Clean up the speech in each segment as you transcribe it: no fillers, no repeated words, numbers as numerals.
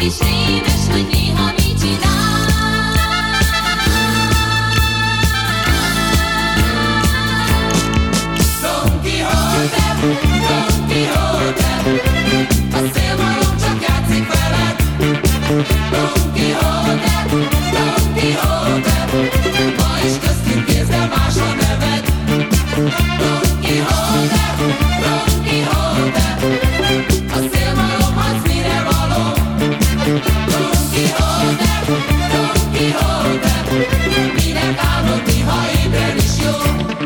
és rémes, hogy néha mit csinál. Don Quixote, Don Quixote, a szélmalom csak játszik veled. Don Quixote, Don Quixote, ma is köztünk kézzel más a neved. Don Quixote, Don Quixote, a szélmalomhoz mire való? Don Quixote, Don Quixote, minek álmodni, ha ébren is jó?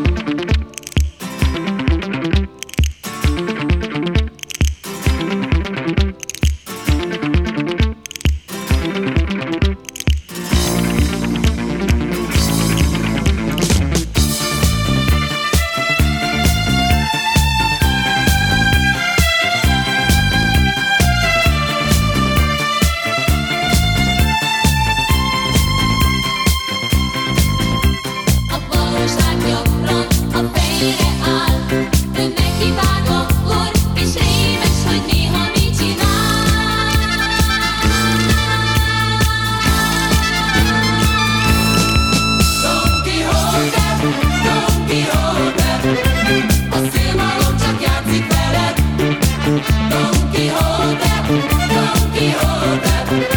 A valóság gyakran a fejére áll, ő megkíván akkor, és rémes, hogy néha mit csinál. Don Quixote, Don Quixote, a szélmalom csak játszik veled. Don Quixote, Don Quixote,